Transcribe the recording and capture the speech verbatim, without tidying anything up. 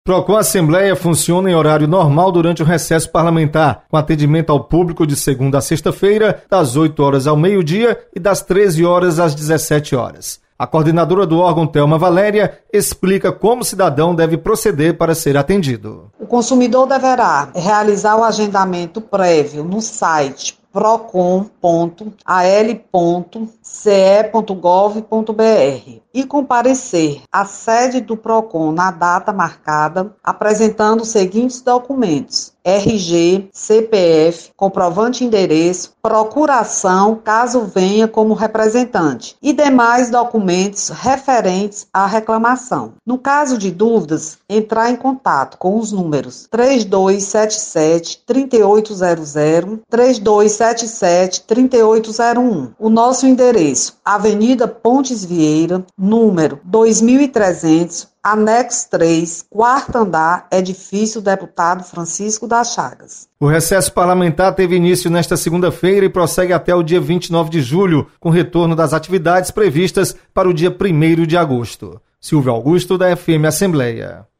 Procon Assembleia funciona em horário normal durante o recesso parlamentar, com atendimento ao público de segunda a sexta-feira, das oito horas ao meio-dia e das treze horas às dezessete horas. A coordenadora do órgão, Thelma Valéria, explica como o cidadão deve proceder para ser atendido. O consumidor deverá realizar o agendamento prévio no site procon ponto a l ponto c e ponto gov ponto b r e comparecer à sede do Procon na data marcada, apresentando os seguintes documentos: R G, C P F, comprovante de endereço, procuração, caso venha como representante, e demais documentos referentes à reclamação. No caso de dúvidas, entrar em contato com os números três dois sete sete, três oito zero zero, três dois sete sete, três oito zero um. O nosso endereço: Avenida Pontes Vieira, número dois mil e trezentos, anexo três, quarto andar, edifício Deputado Francisco das Chagas. O recesso parlamentar teve início nesta segunda-feira e prossegue até o dia vinte e nove de julho, com retorno das atividades previstas para o dia primeiro de agosto. Silvio Augusto, da F M Assembleia.